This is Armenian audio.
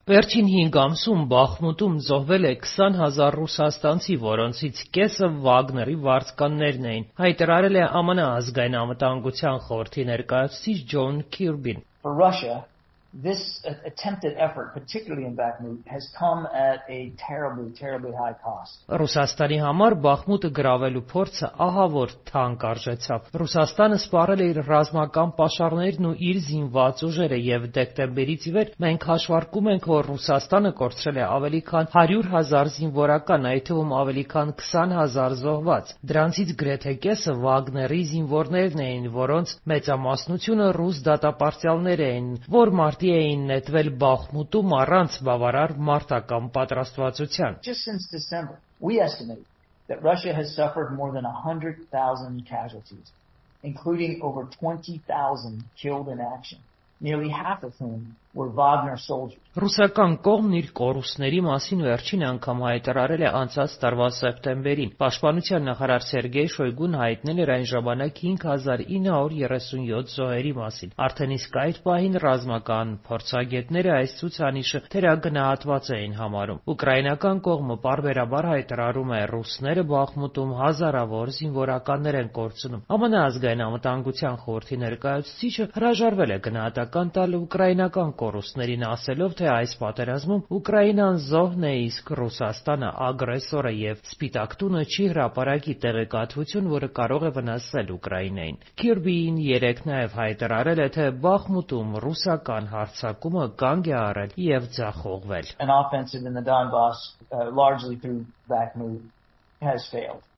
Վերջին 5 ամսում Բախմուտում զոհվել է 20,000 ռուսաստանցի, որոնցից կեսը Վագների վարձկաններն էին, հայտարարել է ԱՄՆ ազգային անվտանգության խորհրդի ներկայացուցիչ Ջոն Քիրբին։ For Russia, this attempted effort, particularly in Bakhmut, has come at a terribly high cost. Ռուսաստանի համար Բախմուտը գրավելու փորձը ահավոր թանկ արժեցավ։ Ռուսաստանը սպառել է իր ռազմական պաշարներն ու իր զինված ուժերը, եւ դեկտեմբերից ի վեր մենք հաշվարկում ենք, որ Ռուսաստանը կորցրել է ավելի քան 100,000 զինվորական, այդ թվում ավելի քան 20,000 զոհված։ Դրանցից գրեթե կեսը Վագների զինվորներն էին, որոնց մեծամասնությունը ռուս դատապարտյալներ էին, որ մարտի էին նետվել Բախմուտում առանց բավարար մարտական պատրաստվածության։ Just since December, we estimate that Russia has suffered more than 100,000 casualties, including over 20,000 killed in action, nearly half of whom were Wagner soldiers. Ռուսական կողմն իր կորուստների մասին վերջին անգամ հայտարարել է անցած տարվա սեպտեմբերին։ Պաշտպանության նախարար Սերգեյ Շոյգուն հայտնել էր այն ժամանակ 5,937 զոհերի մասին։ Արդեն իսկ այդ պահին ռազմական փորձագետները այս ցուցանիշը թերագնահատված էին համարում։ Ուկրաինական կողմը պարբերաբար հայտարարում է, ռուսները Բախմուտում հազարավոր զինվորականներ են կորցնում։ ԱՄՆ ազգային անվտանգության խորհրդի ներկայացուցիչը հրաժարվել է գնահատական տալ ուկրաինական կորուստներին, ասելով, թե այս պատերազմում Ուկրաինան զոհն է, իսկ Ռուսաստանը ագրեսորը, եւ Սպիտակ տունը չի հրապարակի տեղեկատվություն, որը կարող է վնասել Ուկրաինային։ Քիրբին երեկ նաեւ հայտարարել է, թե Բախմուտում ռուսական հարձակումը կանգ է առել եւ ձախողվել։ An offensive in the Donbass, largely through Bakhmut, has failed.